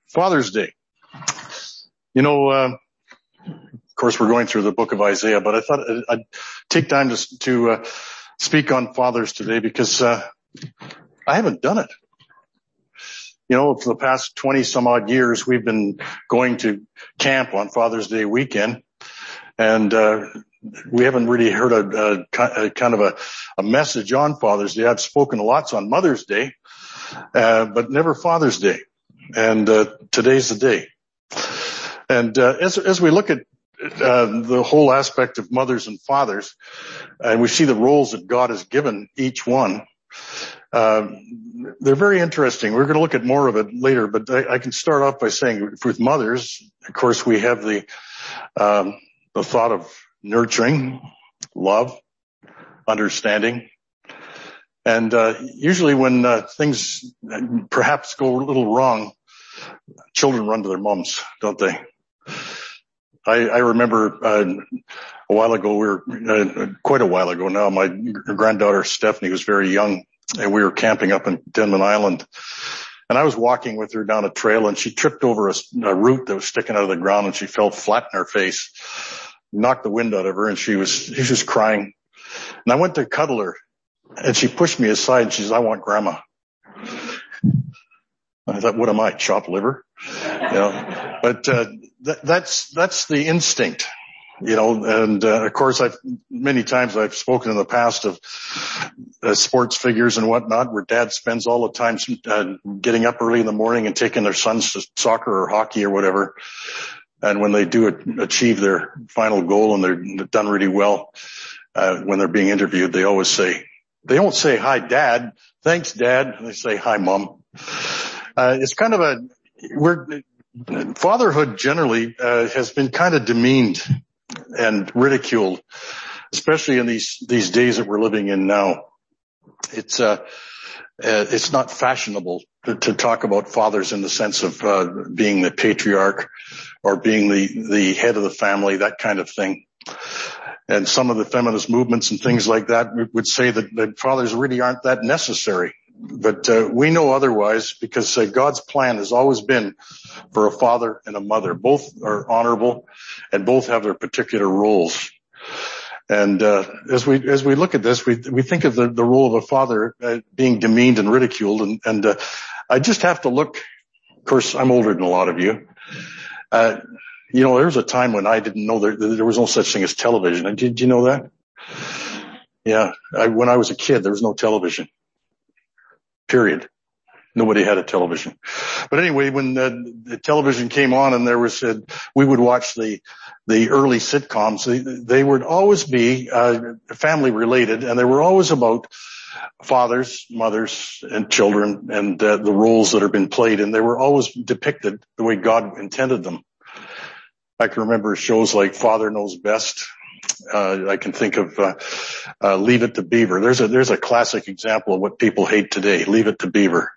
Father's Day. Of course, we're going through the book of Isaiah, but I thought I'd take time to speak on fathers today because I haven't done it. For the past 20 some odd years, we've been going to camp on Father's Day weekend, and we haven't really heard a message on Father's Day. I've spoken lots on Mother's Day, but never Father's Day. And today's the day. And as we look at the whole aspect of mothers and fathers, and we see the roles that God has given each one, they're very interesting. We're going to look at more of it later, but I can start off by saying with mothers, of course, we have the thought of nurturing, love, understanding. And usually when things perhaps go a little wrong, children run to their moms, don't they? I remember a while ago, quite a while ago now, my granddaughter Stephanie was very young, and we were camping up in Denman Island. And I was walking with her down a trail, and she tripped over a root that was sticking out of the ground, and she fell flat in her face, knocked the wind out of her, and she was just crying. And I went to cuddle her, and she pushed me aside, and she says, "I want Grandma." I thought, what am I, chopped liver? But that's the instinct, and of course many times I've spoken in the past of sports figures and whatnot, where dad spends all the time getting up early in the morning and taking their sons to soccer or hockey or whatever. And when they do achieve their final goal and they're done really well, when they're being interviewed, they don't say, "Hi, Dad. Thanks, Dad." They say, "Hi, Mom." It's kind of fatherhood generally has been kind of demeaned and ridiculed, especially in these days that we're living in now. It's not fashionable to talk about fathers in the sense of being the patriarch or being the head of the family, that kind of thing. And some of the feminist movements and things like that would say that fathers really aren't that necessary. But we know otherwise, because God's plan has always been for a father and a mother. Both are honorable and both have their particular roles. And as we look at this, we think of the role of a father being demeaned and ridiculed. And I just have to look. Of course, I'm older than a lot of you. There was a time when I didn't know there was no such thing as television. Did you know that? Yeah. When I was a kid, there was no television. Period. Nobody had a television. But anyway, when the television came on and we would watch the early sitcoms, they would always be family related, and they were always about fathers, mothers, and children, and the roles that have been played, and they were always depicted the way God intended them. I can remember shows like Father Knows Best. I can think of Leave It to Beaver. There's a classic example of what people hate today. Leave It to Beaver.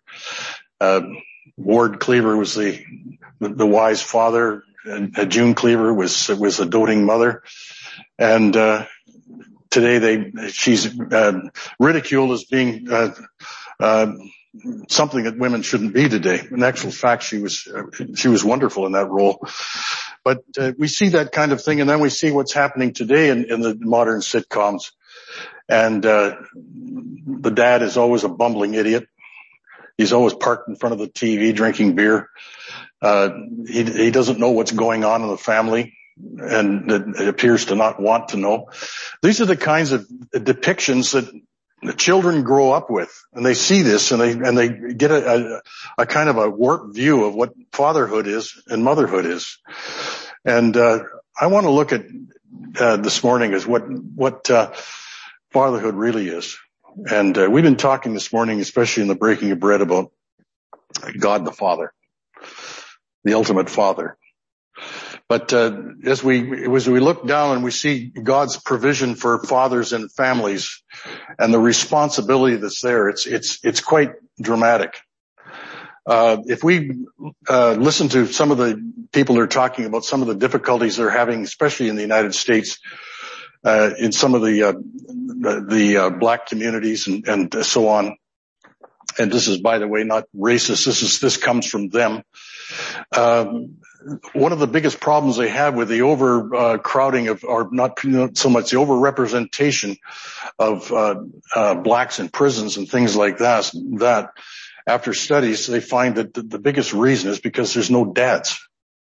Ward Cleaver was the wise father, and June Cleaver was a doting mother. And today she's ridiculed as being something that women shouldn't be today. In actual fact, she was wonderful in that role. But we see that kind of thing, and then we see what's happening today in the modern sitcoms. And the dad is always a bumbling idiot. He's always parked in front of the TV drinking beer. He doesn't know what's going on in the family, and it appears to not want to know. These are the kinds of depictions that the children grow up with, and they see this, and they get a kind of a warped view of what fatherhood is and motherhood is. And I want to look at this morning as what fatherhood really is. And we've been talking this morning, especially in the breaking of bread, about God the Father, the ultimate Father. But as we look down and we see God's provision for fathers and families and the responsibility that's there, it's quite dramatic. If we listen to some of the people that are talking about some of the difficulties they're having, especially in the United States, in some of the black communities and so on, and this is, by the way, not racist. This comes from them. One of the biggest problems they have with the overcrowding or not so much the overrepresentation of blacks in prisons and things like that after studies, they find that the biggest reason is because there's no dads.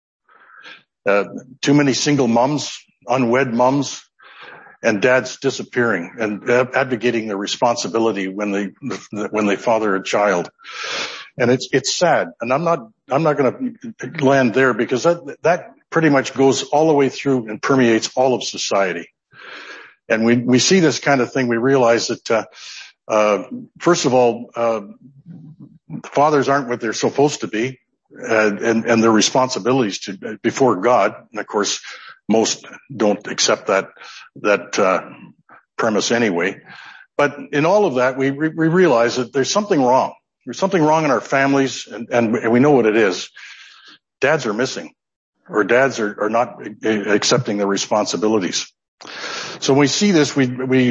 Too many single moms, unwed moms, and dads disappearing and abdicating their responsibility when they father a child. And it's sad. And I'm not going to land there because that pretty much goes all the way through and permeates all of society. And we see this kind of thing. We realize that, first of all, fathers aren't what they're supposed to be, and their responsibilities before God. And of course, most don't accept that premise anyway. But in all of that, we realize that there's something wrong. There's something wrong in our families, and we know what it is. Dads are missing, or dads are not accepting their responsibilities. So when we see this, we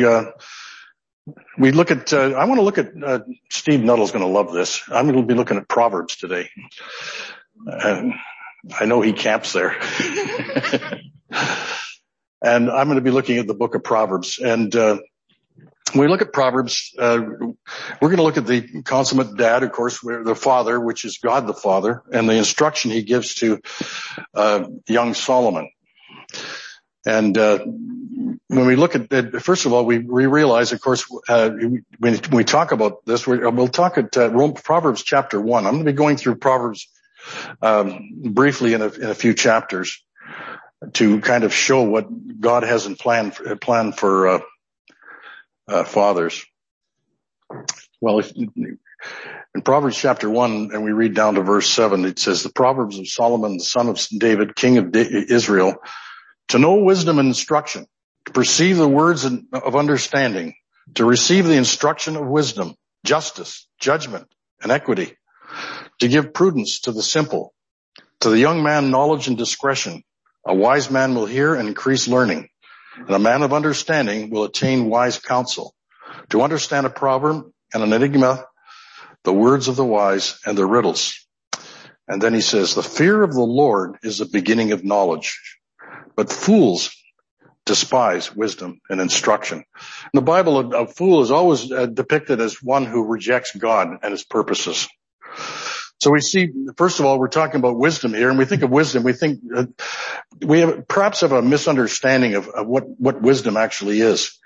look at, I want to look at, Steve Nuttall's going to love this. I'm going to be looking at Proverbs today. And I know he camps there. And I'm going to be looking at the book of Proverbs. And when we look at Proverbs, we're going to look at the consummate dad, of course, the father, which is God the Father, and the instruction he gives to young Solomon. And when we look at it, first of all, we realize, of course, when we talk about this, we'll talk at Proverbs chapter 1. I'm going to be going through Proverbs briefly in a few chapters to kind of show what God has in plan for fathers. Well, in Proverbs chapter 1, and we read down to verse 7, it says, the Proverbs of Solomon, the son of David, king of Israel, to know wisdom and instruction, to perceive the words of understanding, to receive the instruction of wisdom, justice, judgment, and equity, to give prudence to the simple, to the young man knowledge and discretion. A wise man will hear and increase learning, and a man of understanding will attain wise counsel. To understand a proverb and an enigma, the words of the wise and their riddles. And then he says, the fear of the Lord is the beginning of knowledge, but fools despise wisdom and instruction. In the Bible, a fool is always depicted as one who rejects God and his purposes. So we see, first of all, we're talking about wisdom here, and we think of wisdom, we think perhaps have a misunderstanding of what wisdom actually is.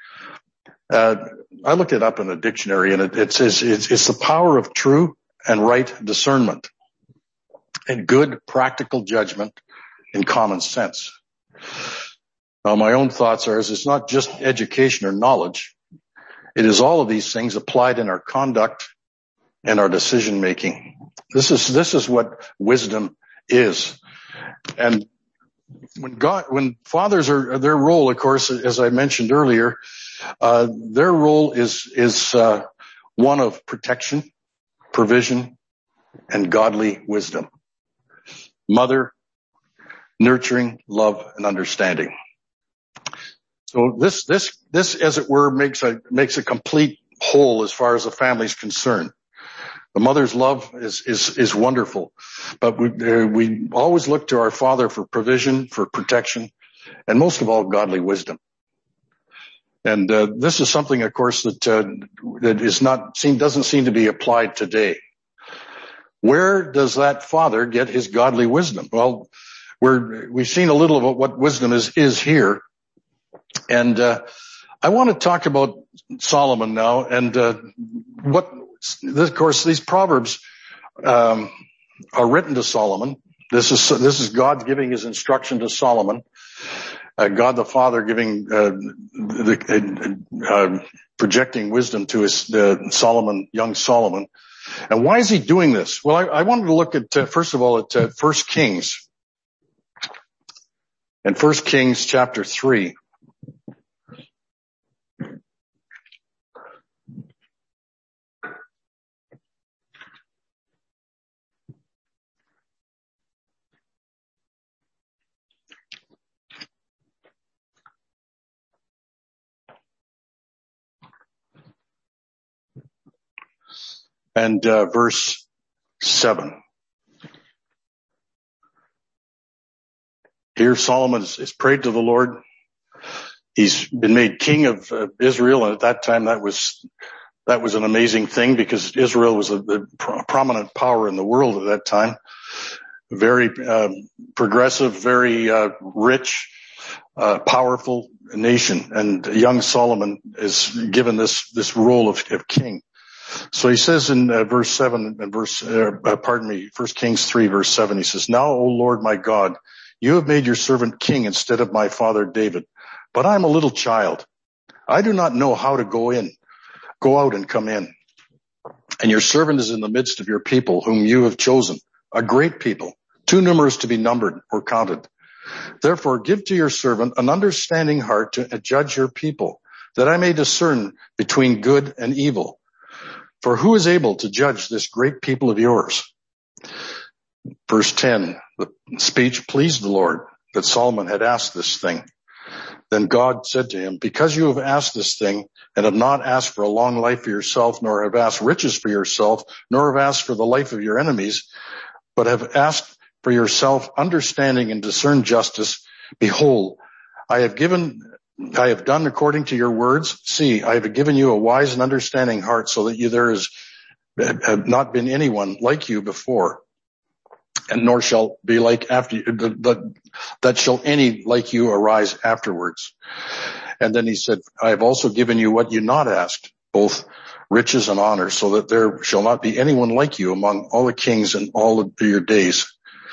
I looked it up in a dictionary, and it says it's the power of true and right discernment and good practical judgment and common sense. Now, my own thoughts are it's not just education or knowledge. It is all of these things applied in our conduct and our decision making. This is what wisdom is. And when fathers are, their role, of course, as I mentioned earlier, their role is one of protection, provision, and godly wisdom. Mother, nurturing, love, and understanding. So this, as it were, makes a complete whole as far as the family is concerned. The mother's love is wonderful, but we always look to our father for provision, for protection, and most of all, godly wisdom. And this is something, of course, that doesn't seem to be applied today. Where does that father get his godly wisdom? Well, we've seen a little of what wisdom is here, and I want to talk about Solomon now, and of course, these proverbs are written to Solomon. This is God giving his instruction to Solomon. God the Father giving projecting wisdom to his young Solomon. And why is he doing this? Well, I wanted to look at first of all at 1 Kings. In 1 Kings chapter 3. and verse 7. Here Solomon is prayed to the Lord. He's been made king of Israel, and at that time that was an amazing thing, because Israel was a prominent power in the world at that time. Very progressive, very rich, powerful nation, and young Solomon is given this role of king. So he says in verse 7 and 1 Kings 3 verse 7, he says, "Now, O Lord my God, you have made your servant king instead of my father David, but I am a little child. I do not know how to go out and come in. And your servant is in the midst of your people whom you have chosen, a great people, too numerous to be numbered or counted. Therefore give to your servant an understanding heart to judge your people, that I may discern between good and evil. For who is able to judge this great people of yours?" Verse 10, the speech pleased the Lord that Solomon had asked this thing. Then God said to him, "Because you have asked this thing, and have not asked for a long life for yourself, nor have asked riches for yourself, nor have asked for the life of your enemies, but have asked for yourself understanding and discern justice, behold, I have done according to your words. See, I have given you a wise and understanding heart, so that there has not been anyone like you before, and nor shall be like after you, that shall any like you arise afterwards." And then he said, "I have also given you what you not asked, both riches and honor, so that there shall not be anyone like you among all the kings in all of your days.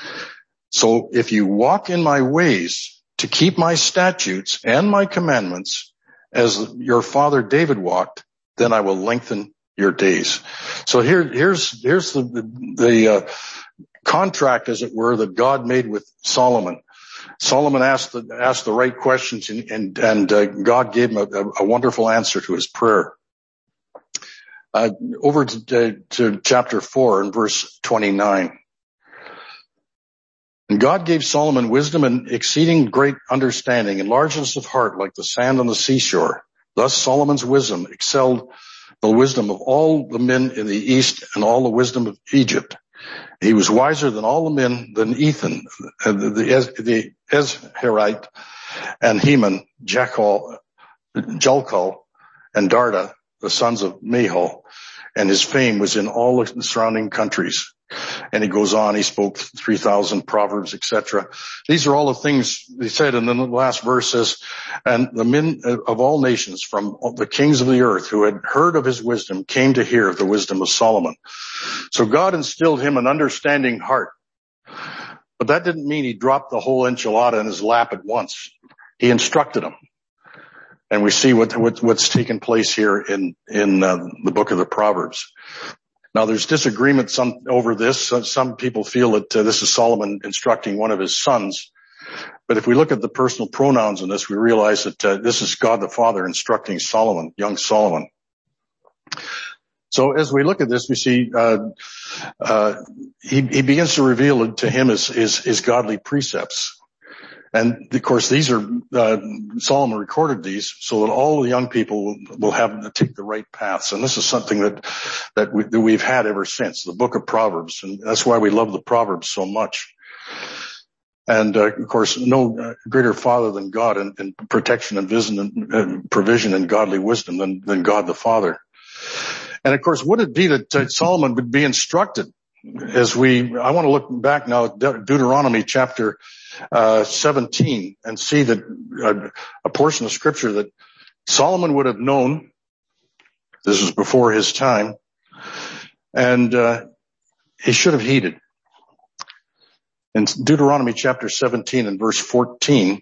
So if you walk in my ways to keep my statutes and my commandments, as your father David walked, then I will lengthen your days." So here's the contract, as it were, that God made with Solomon. Solomon asked the right questions, and God gave him a wonderful answer to his prayer. Over to chapter 4 and verse 29. "And God gave Solomon wisdom and exceeding great understanding and largeness of heart like the sand on the seashore. Thus Solomon's wisdom excelled the wisdom of all the men in the east and all the wisdom of Egypt. He was wiser than all the men than Ethan, the Ezrahite, and Heman, Jalcol, and Darda, the sons of Mahol, and his fame was in all the surrounding countries." And he goes on, he spoke 3,000 proverbs, etc. These are all the things he said. And then the last verse says, "And the men of all nations from the kings of the earth who had heard of his wisdom came to hear of the wisdom of Solomon." So God instilled him an understanding heart. But that didn't mean he dropped the whole enchilada in his lap at once. He instructed him. And we see what's taken place here in the book of the Proverbs. Now, there's disagreement over this. Some people feel that this is Solomon instructing one of his sons. But if we look at the personal pronouns in this, we realize that this is God the Father instructing Solomon, young Solomon. So as we look at this, we see he begins to reveal to him his godly precepts. And of course, these are Solomon recorded these so that all the young people will have to take the right paths. And this is something that we've had ever since, the book of Proverbs, and that's why we love the Proverbs so much. And of course, no greater Father than God in protection and vision and provision and godly wisdom than God the Father. And of course, would it be that Solomon would be instructed I want to look back now at Deuteronomy chapter 17 and see that a portion of scripture that Solomon would have known. This was before his time, and he should have heeded. In Deuteronomy chapter 17 and verse 14,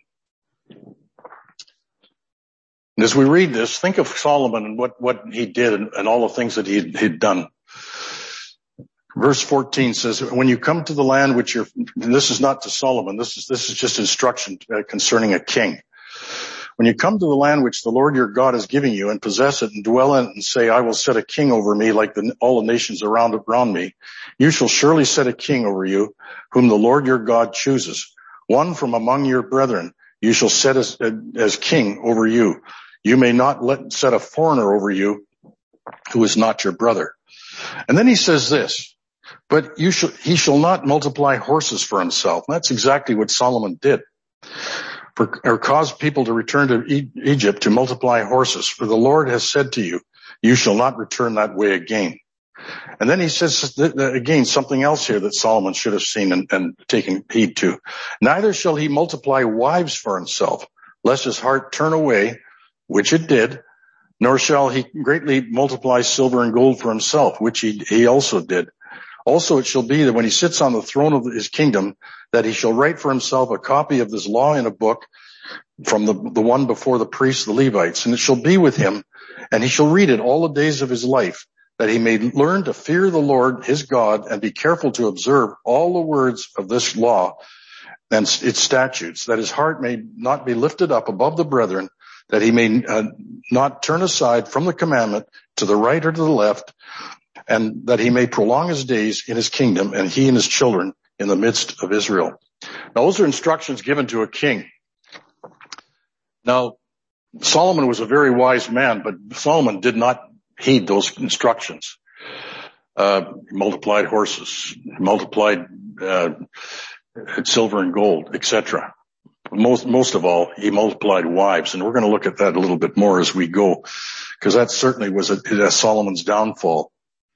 and as we read this, think of Solomon and what he did and all the things that he'd done. Verse 14 says, "When you come to the land which this is not to Solomon, this is just instruction concerning a king. When you come to the land which the Lord your God is giving you and possess it and dwell in it and say, I will set a king over me like all the nations around me, you shall surely set a king over you whom the Lord your God chooses. One from among your brethren you shall set as king over you. You may not set a foreigner over you who is not your brother." And then he says this, but he shall not multiply horses for himself. And that's exactly what Solomon did. Or cause people to return to Egypt to multiply horses. For the Lord has said to you, you shall not return that way again. And then he says again something else here that Solomon should have seen and taken heed to. Neither shall he multiply wives for himself, lest his heart turn away, which it did, nor shall he greatly multiply silver and gold for himself, which he also did. Also it shall be that when he sits on the throne of his kingdom, that he shall write for himself a copy of this law in a book from the one before the priests, the Levites, and it shall be with him, and he shall read it all the days of his life, that he may learn to fear the Lord his God and be careful to observe all the words of this law and its statutes, that his heart may not be lifted up above the brethren, that he may not turn aside from the commandment to the right or to the left, and that he may prolong his days in his kingdom, and he and his children in the midst of Israel. Now, those are instructions given to a king. Now, Solomon was a very wise man, but Solomon did not heed those instructions. Multiplied horses, multiplied silver and gold, etc. Most of all, he multiplied wives, and we're going to look at that a little bit more as we go, because that certainly was Solomon's downfall.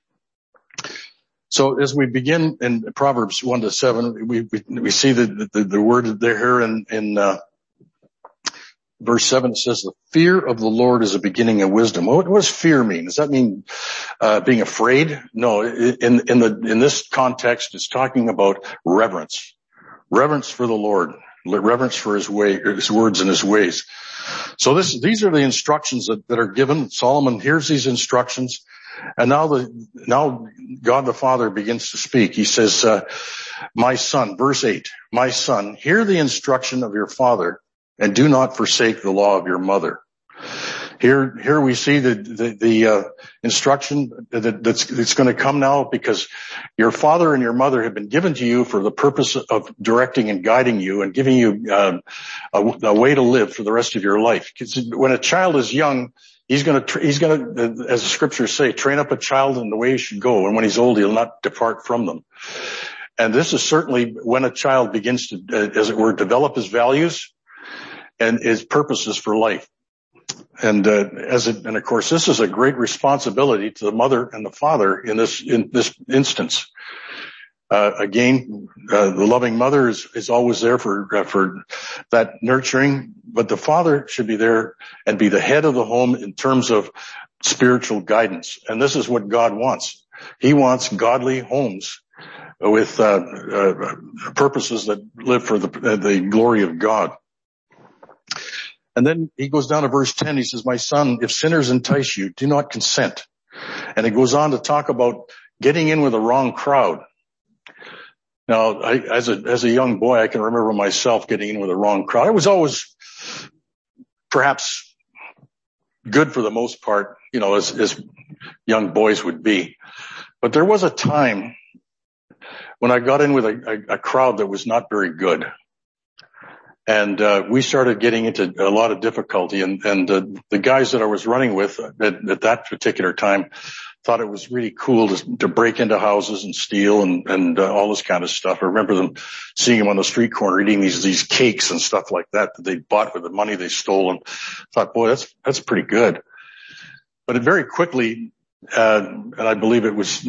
So as we begin in Proverbs 1-7, we see the word there here in verse 7. It says, the fear of the Lord is a beginning of wisdom. What does fear mean? Does that mean being afraid? No, in this context, it's talking about reverence. Reverence for the Lord. Reverence for his words and his ways. So these are the instructions that are given. Solomon hears these instructions. And now God the Father begins to speak. He says, my son, verse 8, my son, hear the instruction of your father and do not forsake the law of your mother. Here we see the instruction that's going to come now, because your father and your mother have been given to you for the purpose of directing and guiding you and giving you a way to live for the rest of your life. When a child is young, he's going to, as the scriptures say, train up a child in the way he should go, and when he's old, he'll not depart from them. And this is certainly when a child begins to, as it were, develop his values and his purposes for life. And of course, this is a great responsibility to the mother and the father in this instance. Again, the loving mother is always there for that nurturing, but the father should be there and be the head of the home in terms of spiritual guidance. And this is what God wants. He wants godly homes with purposes that live for the glory of God. And then he goes down to verse 10. He says, my son, if sinners entice you, do not consent. And it goes on to talk about getting in with the wrong crowd. Now, as a young boy, I can remember myself getting in with the wrong crowd. I was always perhaps good for the most part, as young boys would be. But there was a time when I got in with a crowd that was not very good. And we started getting into a lot of difficulty, and the guys that I was running with at that particular time thought it was really cool to break into houses and steal and all this kind of stuff. I remember them seeing them on the street corner eating these cakes and stuff like that they bought with the money they stole, and thought, boy, that's pretty good. But it very quickly, and I believe it was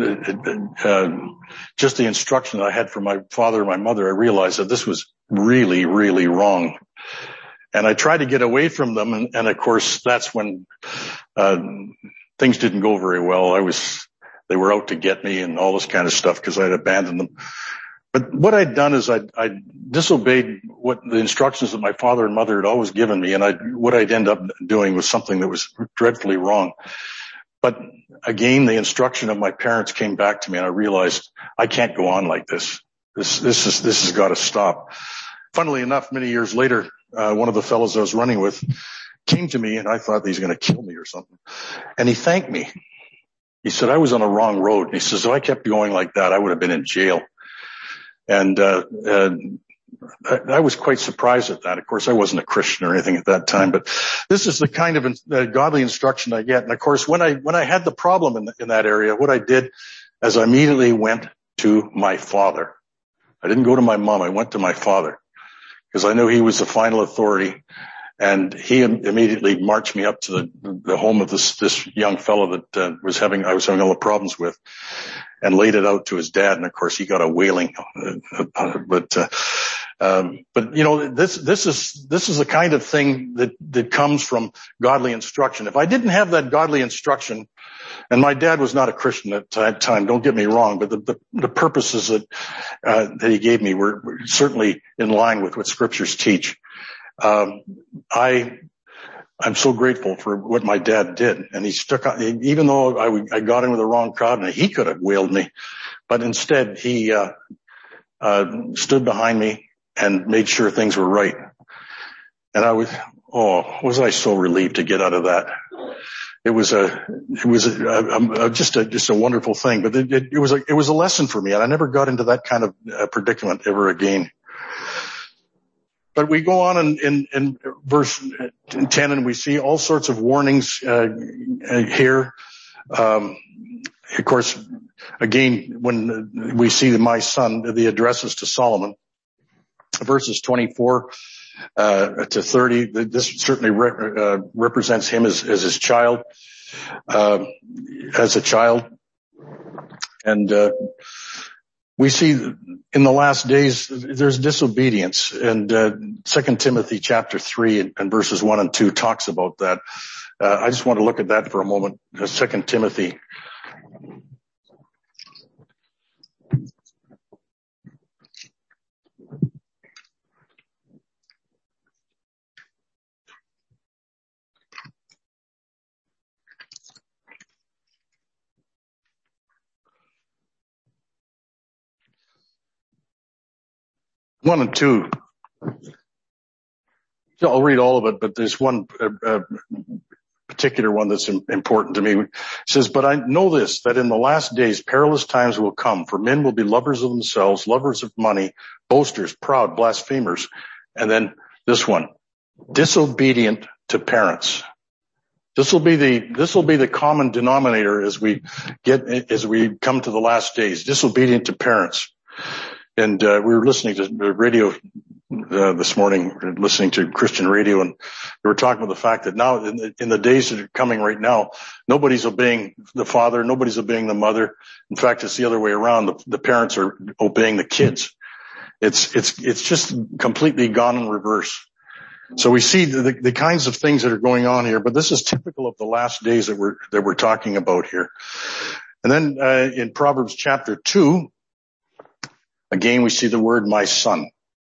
just the instruction that I had from my father and my mother, I realized that this was really, really wrong. And I tried to get away from them, and of course, that's when things didn't go very well. They were out to get me and all this kind of stuff because I'd abandoned them. But what I'd done is I disobeyed what the instructions that my father and mother had always given me, and what I'd end up doing was something that was dreadfully wrong. But again, the instruction of my parents came back to me, and I realized I can't go on like this. This has got to stop. Funnily enough, many years later, one of the fellows I was running with came to me, and I thought he's going to kill me or something. And he thanked me. He said, I was on a wrong road. And he says, if I kept going like that, I would have been in jail. And I was quite surprised at that. Of course, I wasn't a Christian or anything at that time, but this is the kind of godly instruction I get. And of course, when I had the problem in that area, what I did is I immediately went to my father. I didn't go to my mom. I went to my father because I knew he was the final authority. And he immediately marched me up to the home of this young fellow that I was having all the problems with, and laid it out to his dad. And of course, he got a wailing. But you know, this is the kind of thing that comes from godly instruction. If I didn't have that godly instruction, and my dad was not a Christian at that time, don't get me wrong, but the purposes that he gave me were certainly in line with what scriptures teach. I'm so grateful for what my dad did, and he stuck on, even though I got into the wrong crowd and he could have whaled me, but instead he stood behind me and made sure things were right. And was I so relieved to get out of that. It was just a wonderful thing, but it was a lesson for me, and I never got into that kind of predicament ever again. But we go on in verse 10, and we see all sorts of warnings here. Of course, again, when we see my son, the addresses to Solomon, verses 24 to 30, this certainly represents him as his child, as a child. And we see in the last days there's disobedience, and 2 Timothy chapter 3 and verses 1 and 2 talks about that. I just want to look at that for a moment. 2 Timothy. One and two. So I'll read all of it, but there's one particular one that's important to me. It says, "But I know this, that in the last days perilous times will come, for men will be lovers of themselves, lovers of money, boasters, proud, blasphemers." And then this one, disobedient to parents. This will be the common denominator as we come to the last days, disobedient to parents. And we were listening to the radio this morning, listening to Christian radio, and they were talking about the fact that now, in the days that are coming right now, nobody's obeying the father, nobody's obeying the mother. In fact, it's the other way around. The parents are obeying the kids. It's just completely gone in reverse. So we see the kinds of things that are going on here, but this is typical of the last days that we're talking about here. And then in Proverbs chapter 2. Again, we see the word "my son."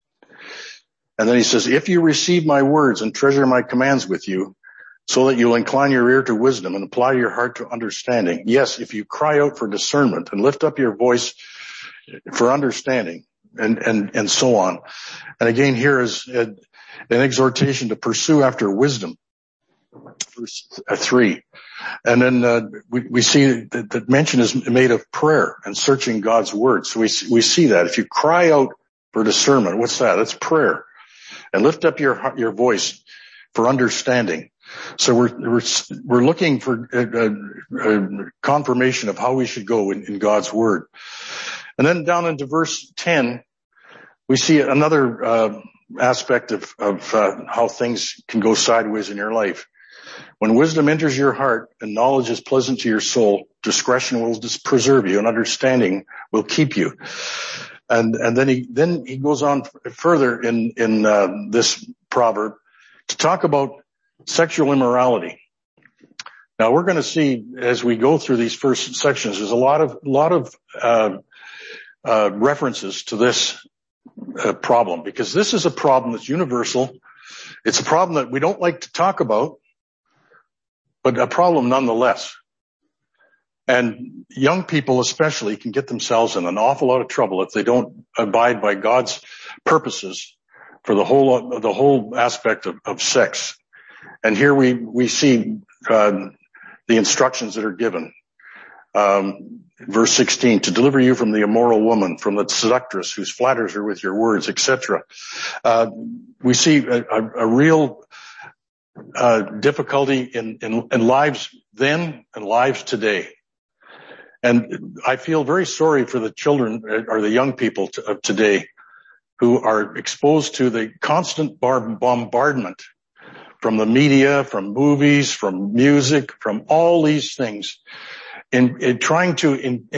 And then he says, "If you receive my words and treasure my commands with you, so that you'll incline your ear to wisdom and apply your heart to understanding. Yes, if you cry out for discernment and lift up your voice for understanding," and so on. And again, here is an exhortation to pursue after wisdom. Verse 3. And then we see that mention is made of prayer and searching God's word. So we see that if you cry out for discernment, what's that? That's prayer. And lift up your voice for understanding. So we're looking for confirmation of how we should go in God's word. And then down into verse 10, we see another aspect of how things can go sideways in your life. "When wisdom enters your heart and knowledge is pleasant to your soul, discretion will preserve you and understanding will keep you." And then he goes on further in this proverb to talk about sexual immorality. Now we're going to see as we go through these first sections, there's a lot of references to this problem, because this is a problem that's universal. It's a problem that we don't like to talk about, but a problem nonetheless. And young people especially can get themselves in an awful lot of trouble if they don't abide by God's purposes for the whole aspect of sex. And here we see the instructions that are given. Verse 16, to deliver you from the immoral woman, from the seductress who flatters her with your words, etc. We see a real difficulty in lives then and lives today. And I feel very sorry for the children or the young people of today who are exposed to the constant bombardment from the media, from movies, from music, from all these things, in trying to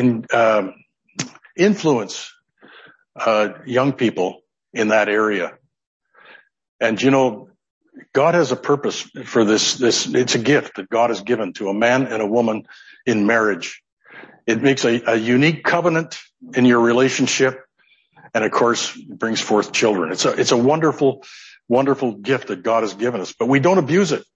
influence young people in that area. And you know, God has a purpose for this. It's a gift that God has given to a man and a woman in marriage. It makes a unique covenant in your relationship, and of course, it brings forth children. It's a wonderful, wonderful gift that God has given us, but we don't abuse it.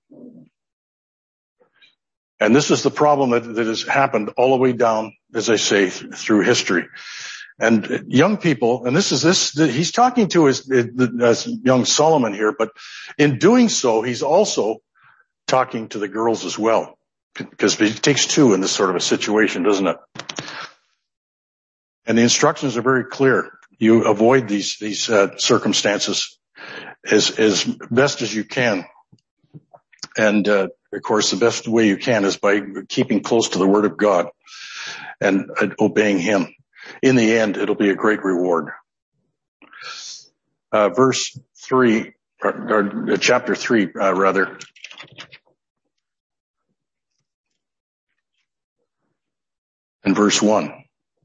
And this is the problem that has happened all the way down, as I say, through history. And young people, and he's talking to his young Solomon here, but in doing so, he's also talking to the girls as well, because it takes two in this sort of a situation, doesn't it? And the instructions are very clear. You avoid these circumstances as best as you can. And, of course, the best way you can is by keeping close to the Word of God and obeying Him. In the end, it'll be a great reward. Verse 3, or chapter 3, rather. And verse 1.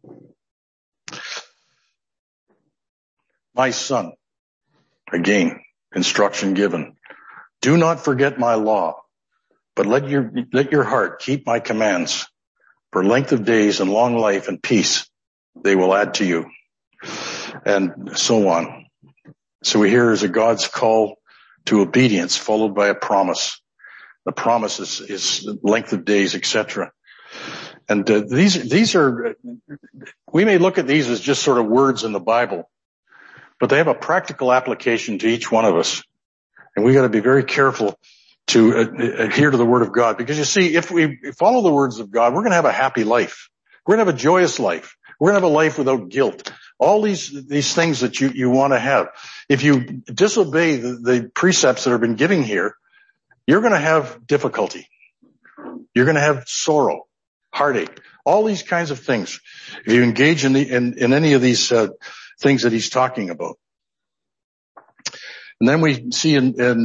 My son, again, instruction given. Do not forget my law, but let your heart keep my commands. For length of days and long life and peace they will add to you. And so on. So we hear is a God's call to obedience followed by a promise. The promise is length of days, etc. And these are, we may look at these as just sort of words in the Bible, but they have a practical application to each one of us. And we got to be very careful to adhere to the Word of God. Because you see, if we follow the words of God, we're going to have a happy life. We're going to have a joyous life. We're going to have a life without guilt. All these things that you want to have. If you disobey the precepts that have been given here, you're going to have difficulty. You're going to have sorrow, heartache, all these kinds of things. If you engage in any of these things that he's talking about. And then we see again,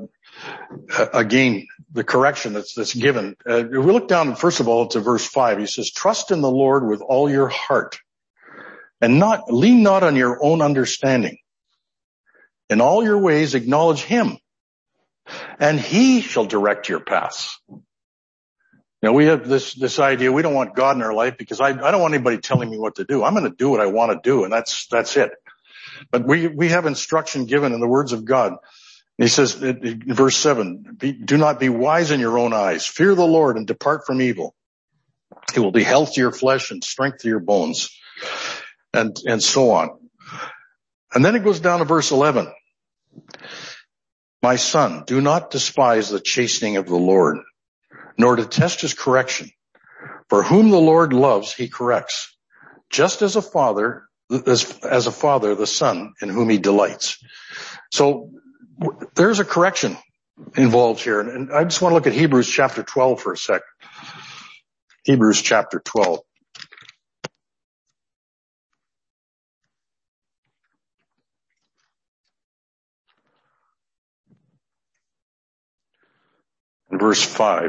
the correction that's given. We look down, first of all, to verse 5. He says, trust in the Lord with all your heart and lean not on your own understanding. In all your ways, acknowledge him and he shall direct your paths. Now we have this idea. We don't want God in our life because I don't want anybody telling me what to do. I'm going to do what I want to do. And that's it. But we have instruction given in the words of God. He says in verse 7, do not be wise in your own eyes. Fear the Lord and depart from evil. It will be health to your flesh and strength to your bones. And so on. And then it goes down to verse 11. My son, do not despise the chastening of the Lord, nor detest his correction. For whom the Lord loves, he corrects. Just as a father, the son in whom he delights. So there's a correction involved here. And I just want to look at Hebrews chapter 12 for a sec. Hebrews chapter 12. And verse 5.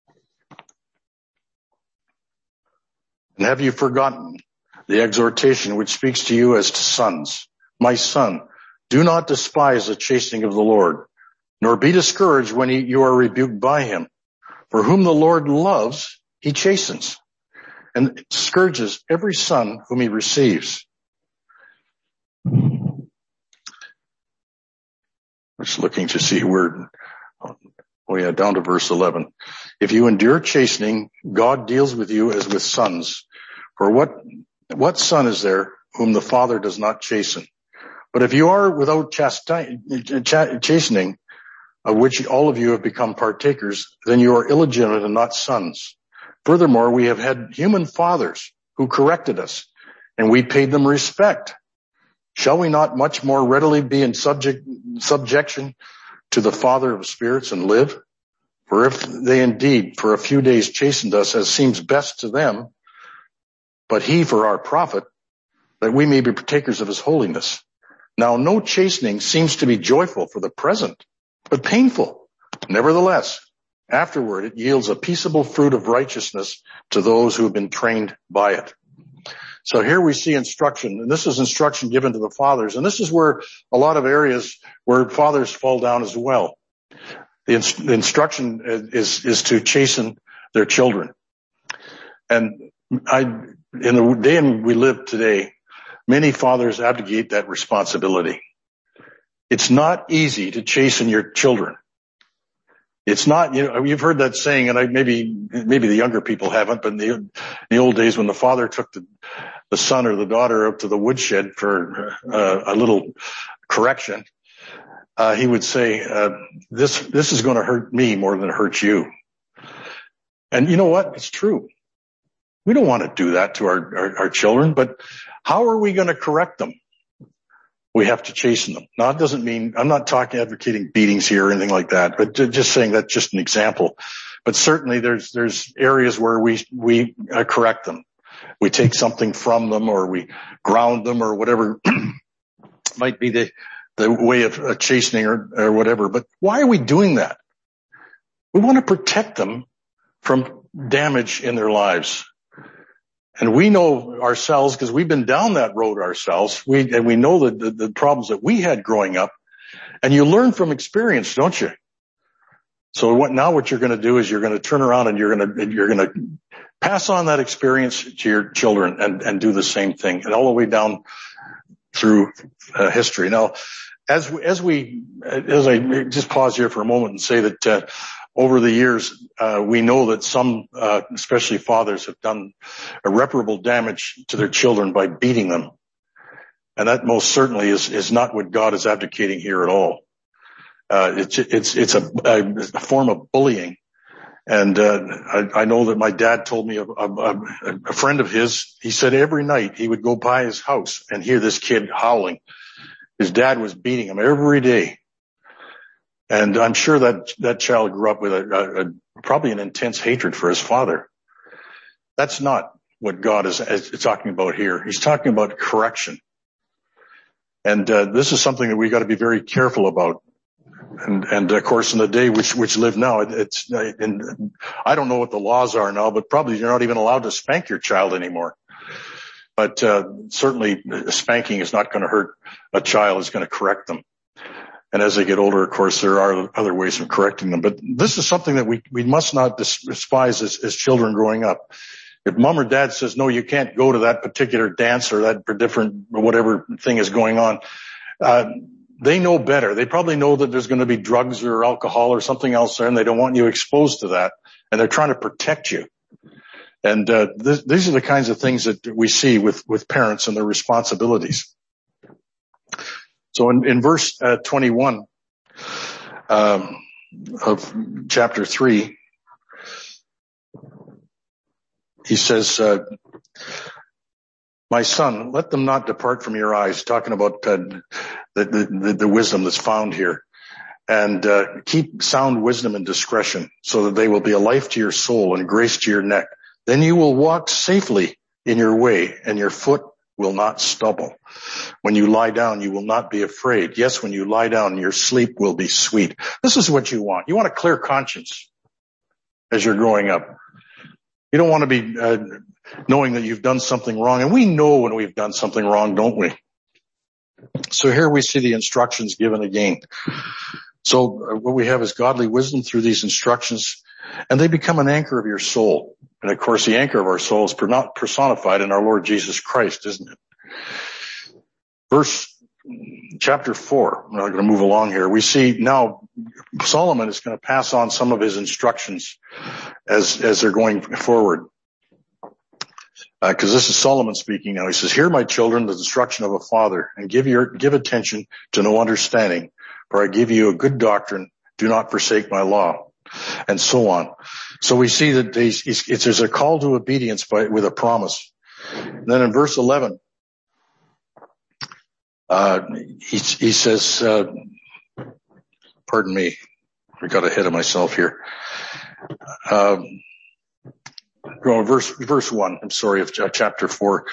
And have you forgotten the exhortation which speaks to you as to sons? My son, do not despise the chastening of the Lord, nor be discouraged when you are rebuked by him. For whom the Lord loves, he chastens, and scourges every son whom he receives. Just looking to see where, down to verse 11. If you endure chastening, God deals with you as with sons. For what son is there whom the Father does not chasten? But if you are without chastening, of which all of you have become partakers, then you are illegitimate and not sons. Furthermore, we have had human fathers who corrected us, and we paid them respect. Shall we not much more readily be in subjection to the Father of spirits and live? For if they indeed for a few days chastened us as seems best to them, but he for our profit, that we may be partakers of his holiness. Now no chastening seems to be joyful for the present, but painful. Nevertheless, afterward it yields a peaceable fruit of righteousness to those who have been trained by it. So here we see instruction, and this is instruction given to the fathers, and this is where a lot of areas where fathers fall down as well. The instruction is to chasten their children. And in the day we live today, many fathers abdicate that responsibility. It's not easy to chasten your children. It's not, you've heard that saying, and maybe the younger people haven't, but in the old days when the father took the son or the daughter up to the woodshed for a little correction, he would say, this is going to hurt me more than it hurts you. And you know what? It's true. We don't want to do that to our children, but how are we going to correct them? We have to chasten them. Now, it doesn't mean, I'm not advocating beatings here or anything like that, but just saying that's just an example. But certainly there's areas where we correct them. We take something from them, or we ground them, or whatever might be the way of chastening or whatever. But why are we doing that? We want to protect them from damage in their lives. And we know ourselves, because we've been down that road ourselves. We know the problems that we had growing up. And you learn from experience, don't you? So what you're going to do is you're going to turn around and you're going to pass on that experience to your children and do the same thing, and all the way down through history. Now, as I just pause here for a moment and say that over the years, we know that some, especially fathers, have done irreparable damage to their children by beating them. And that most certainly is not what God is advocating here at all. It's a form of bullying. And I know that my dad told me a friend of his, he said every night he would go by his house and hear this kid howling. His dad was beating him every day. And I'm sure that child grew up with probably an intense hatred for his father. That's not what God is talking about here. He's talking about correction. And this is something that we got to be very careful about. And of course, in the day which live now, I don't know what the laws are now, but probably you're not even allowed to spank your child anymore. But certainly spanking is not going to hurt a child. It's going to correct them. And as they get older, of course, there are other ways of correcting them. But this is something that we must not despise as children growing up. If mom or dad says, no, you can't go to that particular dance or that different, whatever thing is going on, they know better. They probably know that there's going to be drugs or alcohol or something else there, and they don't want you exposed to that. And they're trying to protect you. And these are the kinds of things that we see with parents and their responsibilities. So in verse 21 of chapter 3, he says, my son, let them not depart from your eyes, talking about the wisdom that's found here. And keep sound wisdom and discretion, so that they will be a life to your soul and grace to your neck. Then you will walk safely in your way, and your foot will not stumble. When you lie down, you will not be afraid. Yes, when you lie down, your sleep will be sweet. This is what you want. You want a clear conscience as you're growing up. You don't want to be knowing that you've done something wrong. And we know when we've done something wrong, don't we? So here we see the instructions given again. So what we have is godly wisdom through these instructions, and they become an anchor of your soul. And of course, the anchor of our soul is personified in our Lord Jesus Christ, isn't it? Chapter 4, I'm not going to move along here. We see now Solomon is going to pass on some of his instructions as they're going forward. Because this is Solomon speaking now. He says, hear, my children, the instruction of a father, and give attention to no understanding, for I give you a good doctrine. Do not forsake my law. and so on. So we see that there's a call to obedience with a promise. And then in verse 11, he says, pardon me, I got ahead of myself here. Verse 1, I'm sorry, of chapter 4,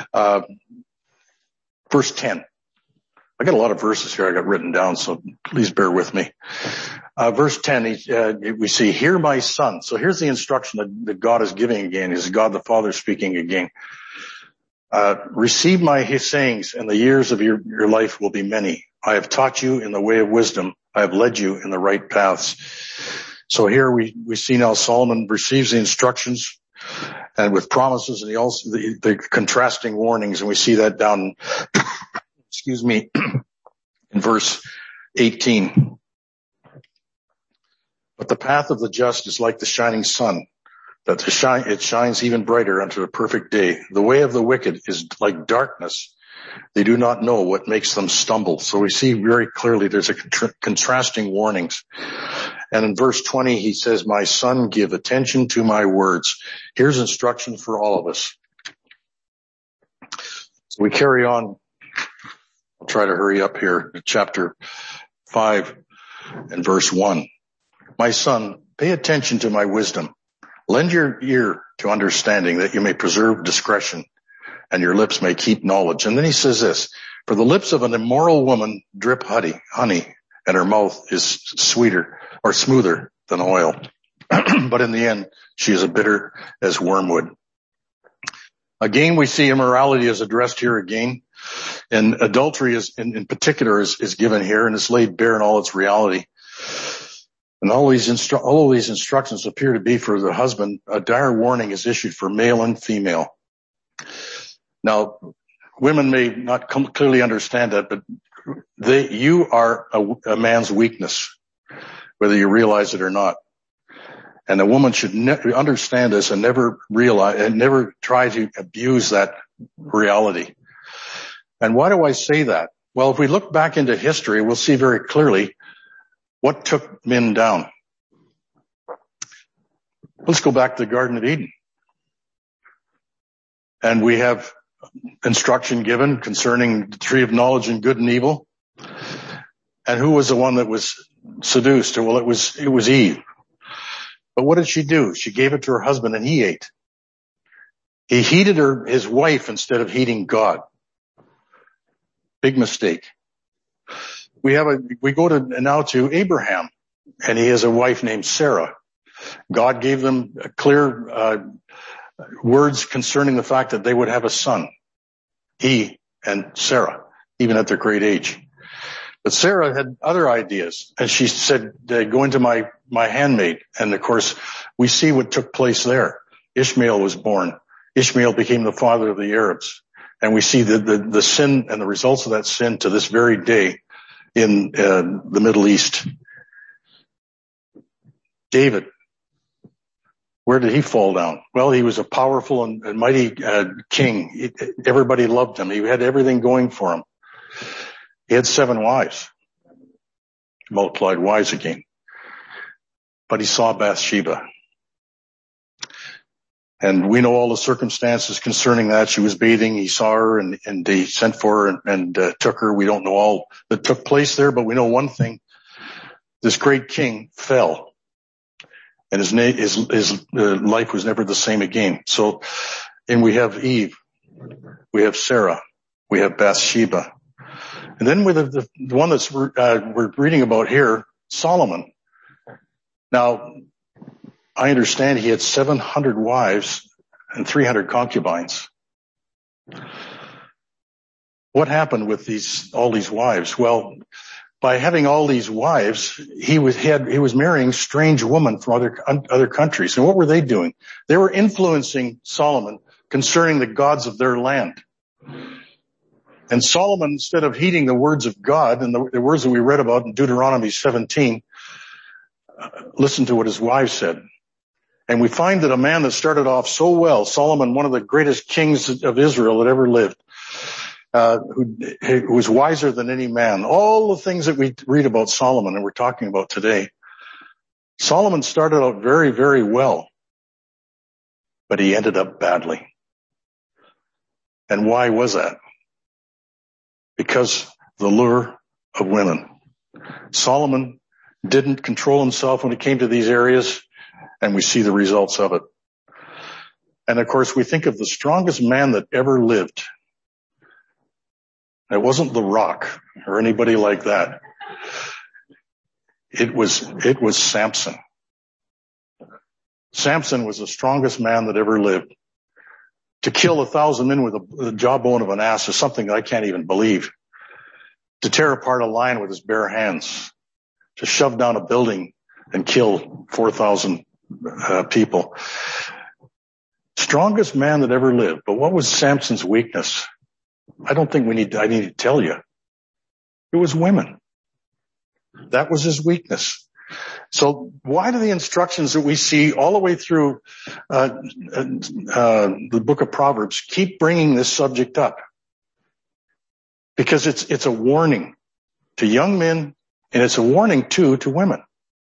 verse 10. I got a lot of verses here I got written down, so please bear with me. Verse 10, we see, hear my son. So here's the instruction that God is giving again. Is God the Father speaking again. Receive my sayings, and the years of your life will be many. I have taught you in the way of wisdom. I have led you in the right paths. So here we see now Solomon receives the instructions and with promises, and he also the contrasting warnings, and we see that down in verse 18. But the path of the just is like the shining sun, that it shines even brighter unto the perfect day. The way of the wicked is like darkness. They do not know what makes them stumble. So we see very clearly there's a contrasting warnings. And in verse 20, he says, my son, give attention to my words. Here's instruction for all of us. So we carry on. I'll try to hurry up here. Chapter 5 and verse 1. My son, pay attention to my wisdom. Lend your ear to understanding, that you may preserve discretion and your lips may keep knowledge. And then he says this, for the lips of an immoral woman drip honey, and her mouth is sweeter or smoother than oil. But in the end, she is as bitter as wormwood. Again, we see immorality is addressed here again. And adultery is, in particular, is given here, and it's laid bare in all its reality. And all these instructions appear to be for the husband. A dire warning is issued for male and female. Now, women may not clearly understand that, but you are a man's weakness, whether you realize it or not. And a woman should understand this and never try to abuse that reality. And why do I say that? Well, if we look back into history, we'll see very clearly what took men down. Let's go back to the Garden of Eden. And we have instruction given concerning the tree of knowledge and good and evil. And who was the one that was seduced? Well, it was Eve. But what did she do? She gave it to her husband and he ate. He heeded his wife instead of heeding God. Big mistake. We go now to Abraham, and he has a wife named Sarah. God gave them clear words concerning the fact that they would have a son, he and Sarah, even at their great age. But Sarah had other ideas, and she said, go into my handmaid. And of course, we see what took place there. Ishmael was born. Ishmael became the father of the Arabs. And we see the sin and the results of that sin to this very day in the Middle East. David, where did he fall down? Well, he was a powerful and mighty king. Everybody loved him. He had everything going for him. He had 7 wives, multiplied wives again. But he saw Bathsheba. And we know all the circumstances concerning that. She was bathing. He saw her and he sent for her and took her. We don't know all that took place there, but we know one thing. This great king fell, and his life was never the same again. So, and we have Eve, we have Sarah, we have Bathsheba. And then with the one that's we're reading about here, Solomon. Now, I understand he had 700 wives and 300 concubines. What happened with all these wives? Well, by having all these wives, he was marrying strange women from other countries. And what were they doing? They were influencing Solomon concerning the gods of their land. And Solomon, instead of heeding the words of God and the words that we read about in Deuteronomy 17, listened to what his wife said. And we find that a man that started off so well, Solomon, one of the greatest kings of Israel that ever lived, who was wiser than any man. All the things that we read about Solomon and we're talking about today, Solomon started out very, very well, but he ended up badly. And why was that? Because the lure of women. Solomon didn't control himself when it came to these areas, and we see the results of it. And of course, we think of the strongest man that ever lived. It wasn't The Rock or anybody like that. It was Samson. Samson was the strongest man that ever lived. To kill 1,000 men with the jawbone of an ass is something I can't even believe. To tear apart a lion with his bare hands. To shove down a building and kill 4,000 people. Strongest man that ever lived. But what was Samson's weakness? I don't think I need to tell you. It was women. That was his weakness. So why do the instructions that we see all the way through the book of Proverbs keep bringing this subject up? Because it's a warning to young men, and it's a warning too to women.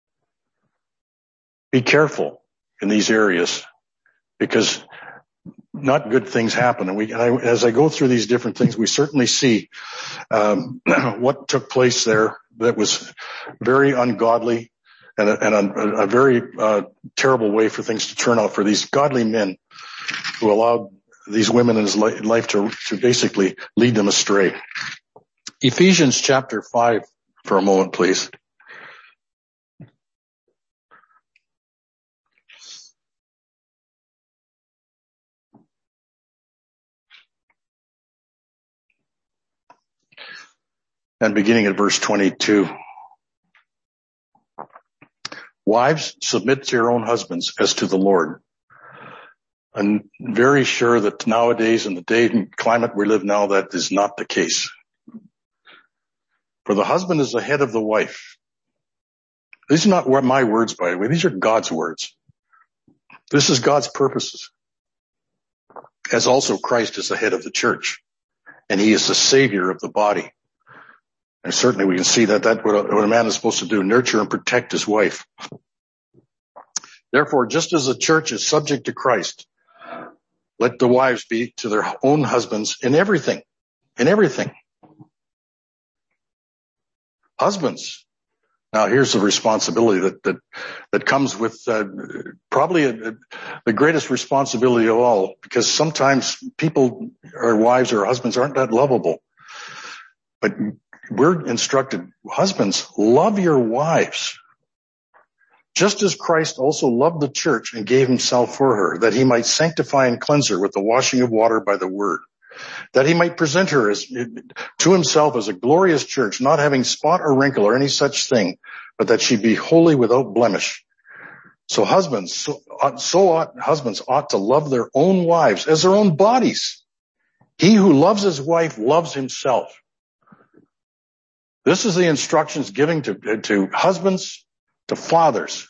Be careful in these areas, because not good things happen. And as I go through these different things, we certainly see what took place there that was very ungodly and a very terrible way for things to turn out for these godly men who allowed these women in his life to basically lead them astray. Ephesians chapter 5 for a moment, please. And beginning at verse 22. Wives, submit to your own husbands as to the Lord. I'm very sure that nowadays, in the day and climate we live now, that is not the case. For the husband is the head of the wife. These are not my words, by the way. These are God's words. This is God's purposes. As also Christ is the head of the church, and he is the savior of the body. And certainly we can see that what a man is supposed to do, nurture and protect his wife. Therefore, just as the church is subject to Christ, let the wives be to their own husbands in everything. In everything. Husbands. Now here's the responsibility that comes with probably the greatest responsibility of all, because sometimes people or wives or husbands aren't that lovable. But we're instructed, husbands, love your wives, just as Christ also loved the church and gave himself for her, that he might sanctify and cleanse her with the washing of water by the word, that he might present her to himself as a glorious church, not having spot or wrinkle or any such thing, but that she be holy without blemish. So husbands ought to love their own wives as their own bodies. He who loves his wife loves himself. This is the instructions given to husbands, to fathers.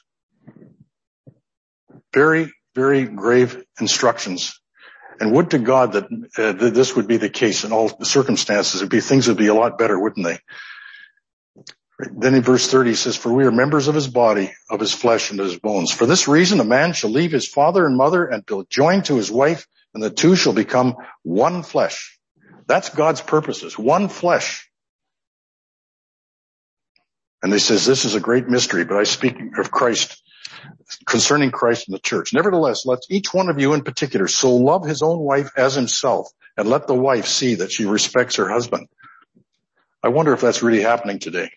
Very, very grave instructions. And would to God that this would be the case in all circumstances. Things would be a lot better, wouldn't they? Then in verse 30 he says, for we are members of his body, of his flesh and of his bones. For this reason a man shall leave his father and mother and be joined to his wife, and the two shall become one flesh. That's God's purposes, one flesh. And he says, this is a great mystery, but I speak of Christ, concerning Christ and the church. Nevertheless, let each one of you in particular so love his own wife as himself, and let the wife see that she respects her husband. I wonder if that's really happening today.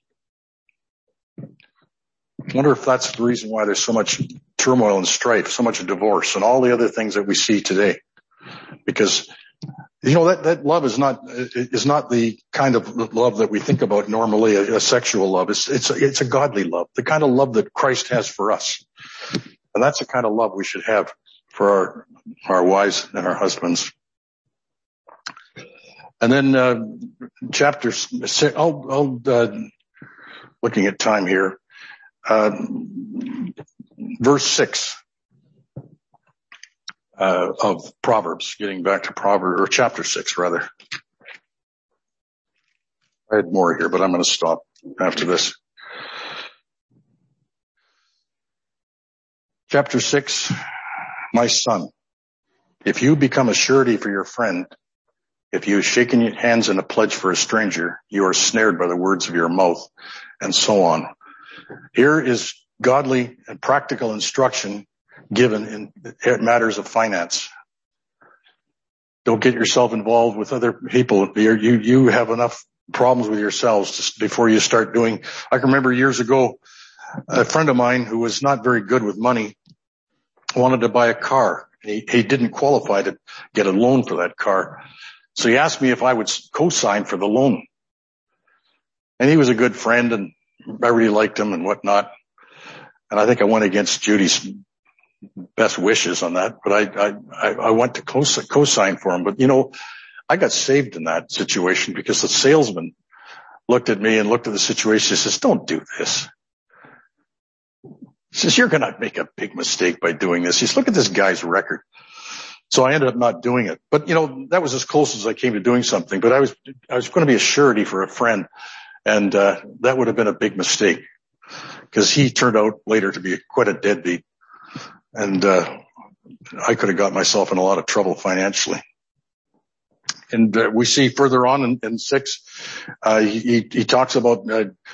I wonder if that's the reason why there's so much turmoil and strife, so much divorce, and all the other things that we see today. Because that love is not the kind of love that we think about normally, a sexual love. It's a godly love, the kind of love that Christ has for us. And that's the kind of love we should have for our wives and our husbands. And then, chapter 6, looking at time here, verse 6. Of Proverbs, getting back to Proverbs, or chapter 6 rather. I had more here, but I'm going to stop after this. Chapter 6, my son, if you become a surety for your friend, if you have shaken your hands in a pledge for a stranger, you are snared by the words of your mouth, and so on. Here is godly and practical instruction given in matters of finance. Don't get yourself involved with other people. You have enough problems with yourselves just before you start doing. I can remember years ago, a friend of mine who was not very good with money wanted to buy a car. He didn't qualify to get a loan for that car. So he asked me if I would co-sign for the loan. And he was a good friend and I really liked him and whatnot. And I think I went against Judy's best wishes on that, but I went to co-sign for him. But I got saved in that situation because the salesman looked at me and looked at the situation and says, don't do this. He says, you're going to make a big mistake by doing this. He says, look at this guy's record. So I ended up not doing it. But, that was as close as I came to doing something. But I was going to be a surety for a friend. And that would have been a big mistake because he turned out later to be quite a deadbeat. And I could have got myself in a lot of trouble financially. And we see further on in 6, he talks about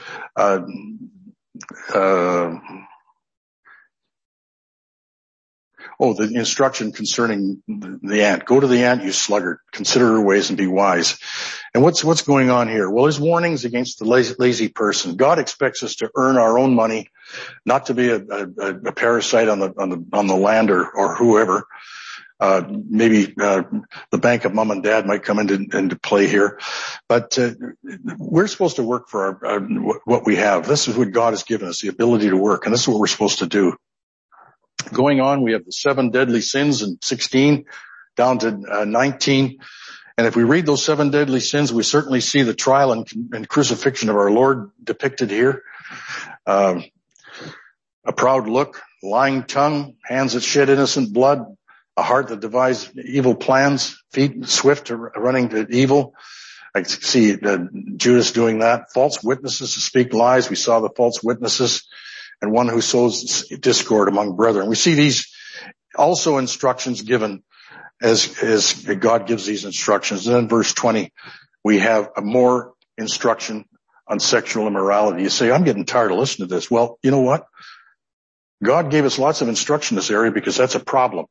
the instruction concerning the ant. Go to the ant, you sluggard. Consider her ways and be wise. And what's going on here? Well, there's warnings against the lazy person. God expects us to earn our own money, not to be a parasite on the land or whoever. Maybe the bank of mom and dad might come into play here, but we're supposed to work for what we have. This is what God has given us, the ability to work, and this is what we're supposed to do. Going on, we have the 7 deadly sins in 16 down to 19. And if we read those 7 deadly sins, we certainly see the trial and crucifixion of our Lord depicted here. A proud look, lying tongue, hands that shed innocent blood, a heart that devised evil plans, feet swift to running to evil. I see Judas doing that. False witnesses to speak lies. We saw the false witnesses. And one who sows discord among brethren. We see these also instructions given as God gives these instructions. And then verse 20, we have a more instruction on sexual immorality. You say, I'm getting tired of listening to this. Well, you know what? God gave us lots of instruction in this area because that's a problem.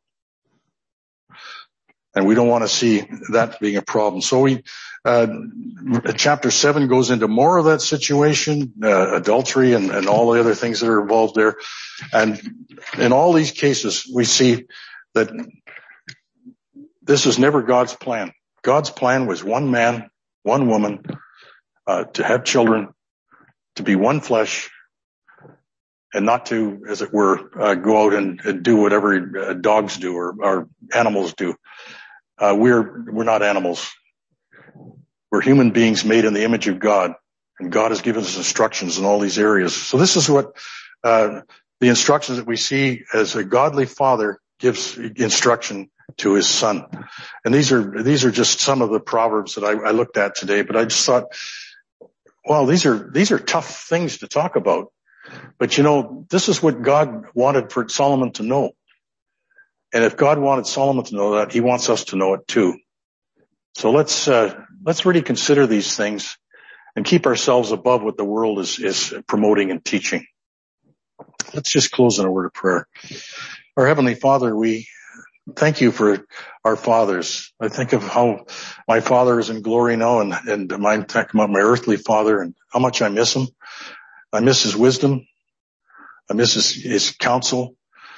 And we don't want to see that being a problem. So chapter 7 goes into more of that situation, adultery and all the other things that are involved there. And in all these cases, we see that this was never God's plan. God's plan was one man, one woman, to have children, to be one flesh, and not to, as it were, go out and do whatever dogs do or animals do. We're not animals. We're human beings made in the image of God, and God has given us instructions in all these areas. So this is what the instructions that we see as a godly father gives instruction to his son. And these are just some of the proverbs that I looked at today, but I just thought, wow, these are tough things to talk about. But this is what God wanted for Solomon to know. And if God wanted Solomon to know that, he wants us to know it too. So let's really consider these things and keep ourselves above what the world is promoting and teaching. Let's just close in a word of prayer. Our Heavenly Father, we thank you for our fathers. I think of how my father is in glory now and I'm talking about my earthly father and how much I miss him. I miss his wisdom. I miss his counsel.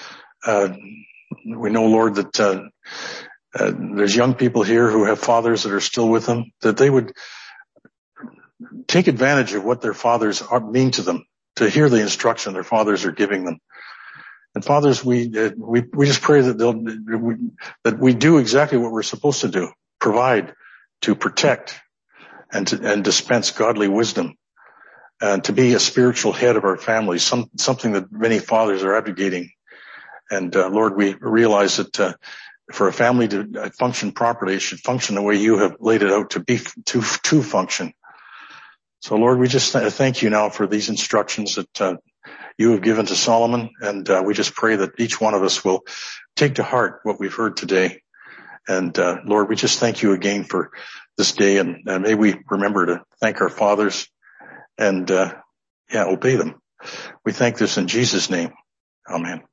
We know, Lord, that there's young people here who have fathers that are still with them, that they would take advantage of what their fathers mean to them, to hear the instruction their fathers are giving them. And fathers, we just pray that we do exactly what we're supposed to do, provide, to protect, and dispense godly wisdom, and to be a spiritual head of our families, something that many fathers are abdicating. And Lord, we realize that for a family to function properly, it should function the way you have laid it out to function. So Lord, we just thank you now for these instructions that you have given to Solomon. And we just pray that each one of us will take to heart what we've heard today. And Lord, we just thank you again for this day. And may we remember to thank our fathers and obey them. We thank this in Jesus' name. Amen.